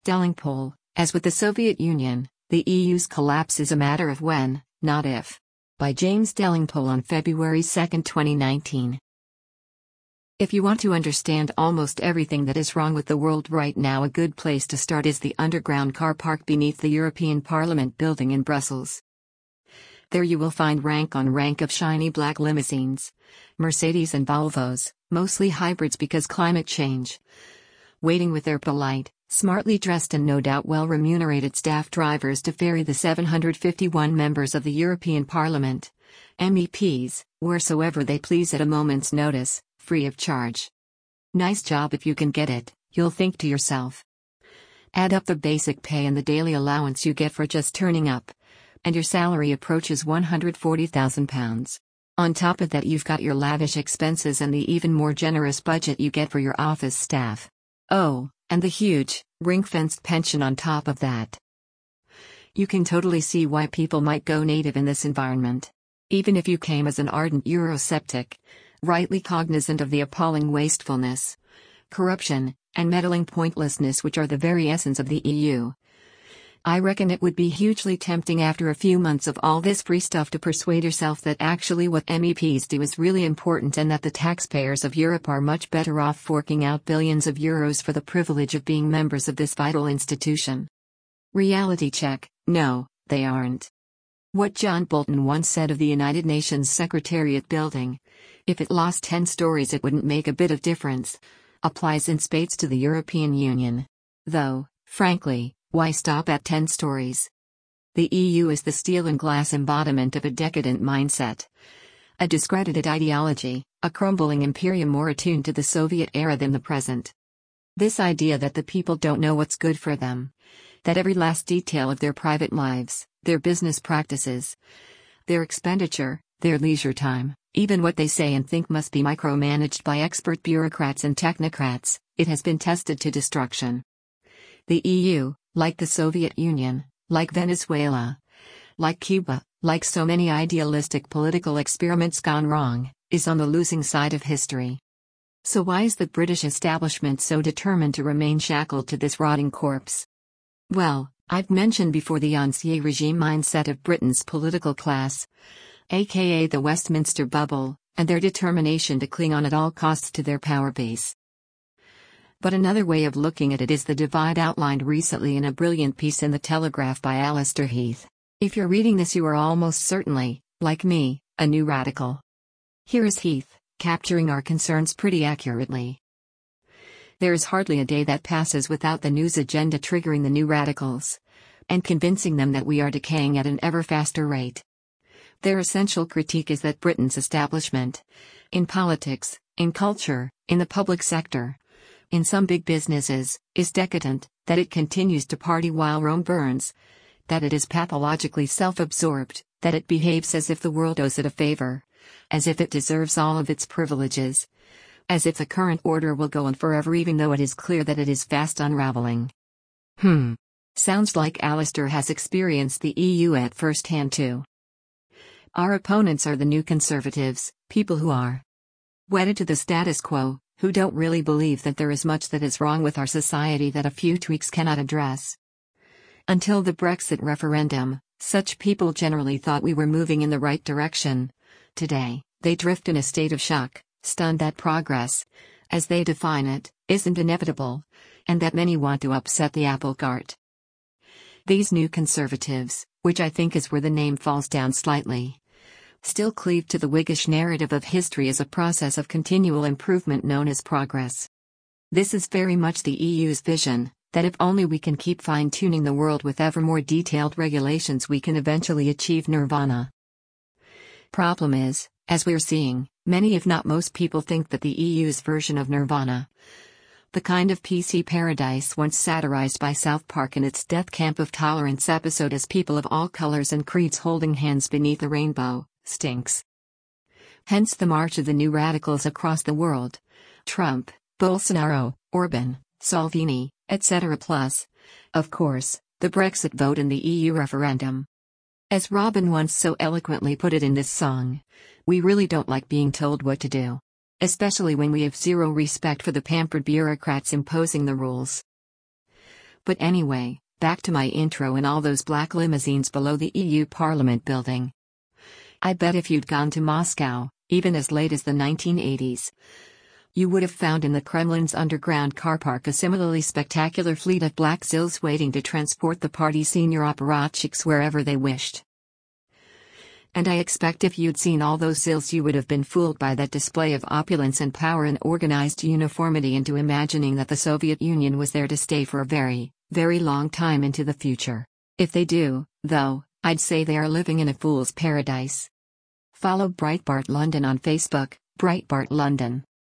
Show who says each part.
Speaker 1: Delingpole, as with the Soviet Union, the EU's collapse is a matter of when, not if. By James Delingpole on February 2, 2019. If you want to understand almost everything that is wrong with the world right now, a good place to start is the underground car park beneath the European Parliament building in Brussels. There you will find rank on rank of shiny black limousines, Mercedes and Volvos, mostly hybrids because climate change, waiting with their polite, smartly dressed and no doubt well-remunerated staff drivers to ferry the 751 members of the European Parliament, MEPs, wheresoever they please at a moment's notice, free of charge. Nice job if you can get it, you'll think to yourself. Add up the basic pay and the daily allowance you get for just turning up, and your salary approaches £140,000. On top of that, you've got your lavish expenses and the even more generous budget you get for your office staff. Oh, and the huge, ring-fenced pension on top of that. You can totally see why people might go native in this environment. Even if you came as an ardent Eurosceptic, rightly cognizant of the appalling wastefulness, corruption, and meddling pointlessness which are the very essence of the EU. I reckon it would be hugely tempting after a few months of all this free stuff to persuade yourself that actually what MEPs do is really important and that the taxpayers of Europe are much better off forking out billions of euros for the privilege of being members of this vital institution. Reality check: no, they aren't. What John Bolton once said of the United Nations Secretariat building, if it lost 10 stories it wouldn't make a bit of difference, applies in spades to the European Union. Though, frankly, why stop at 10 stories? The EU is the steel and glass embodiment of a decadent mindset, a discredited ideology, a crumbling imperium more attuned to the Soviet era than the present. This idea that the people don't know what's good for them, that every last detail of their private lives, their business practices, their expenditure, their leisure time, even what they say and think must be micromanaged by expert bureaucrats and technocrats, it has been tested to destruction. The EU, like the Soviet Union, like Venezuela, like Cuba, like so many idealistic political experiments gone wrong, is on the losing side of history. So why is the British establishment so determined to remain shackled to this rotting corpse? Well, I've mentioned before the ancien regime mindset of Britain's political class, aka the Westminster bubble, and their determination to cling on at all costs to their power base. But another way of looking at it is the divide outlined recently in a brilliant piece in The Telegraph by Alistair Heath. If you're reading this, you are almost certainly, like me, a new radical. Here is Heath, capturing our concerns pretty accurately. There is hardly a day that passes without the news agenda triggering the new radicals, and convincing them that we are decaying at an ever faster rate. Their essential critique is that Britain's establishment, in politics, in culture, in the public sector, in some big businesses, is decadent, that it continues to party while Rome burns, that it is pathologically self-absorbed, that it behaves as if the world owes it a favor, as if it deserves all of its privileges, as if the current order will go on forever even though it is clear that it is fast unraveling. Sounds like Alistair has experienced the EU at first hand too. Our opponents are the new conservatives, people who are wedded to the status quo, who don't really believe that there is much that is wrong with our society that a few tweaks cannot address. Until the Brexit referendum, such people generally thought we were moving in the right direction. Today, they drift in a state of shock, stunned that progress, as they define it, isn't inevitable, and that many want to upset the apple cart. These new conservatives, which I think is where the name falls down slightly, still cleave to the Whiggish narrative of history as a process of continual improvement known as progress. This is very much the EU's vision, that if only we can keep fine-tuning the world with ever more detailed regulations we can eventually achieve nirvana. Problem is, as we're seeing, many if not most people think that the EU's version of nirvana, the kind of PC paradise once satirized by South Park in its Death Camp of Tolerance episode as people of all colors and creeds holding hands beneath a rainbow, stinks. Hence the march of the new radicals across the world. Trump, Bolsonaro, Orban, Salvini, etc. Plus, of course, the Brexit vote and the EU referendum. As Robin once so eloquently put it in this song, we really don't like being told what to do. Especially when we have zero respect for the pampered bureaucrats imposing the rules. But anyway, back to my intro and all those black limousines below the EU Parliament building. I bet if you'd gone to Moscow, even as late as the 1980s, you would have found in the Kremlin's underground car park a similarly spectacular fleet of black Zils waiting to transport the party's senior apparatchiks wherever they wished. And I expect if you'd seen all those Zils you would have been fooled by that display of opulence and power and organized uniformity into imagining that the Soviet Union was there to stay for a very, very long time into the future. If they do, though, I'd say they are living in a fool's paradise. Follow Breitbart London on Facebook, Breitbart London.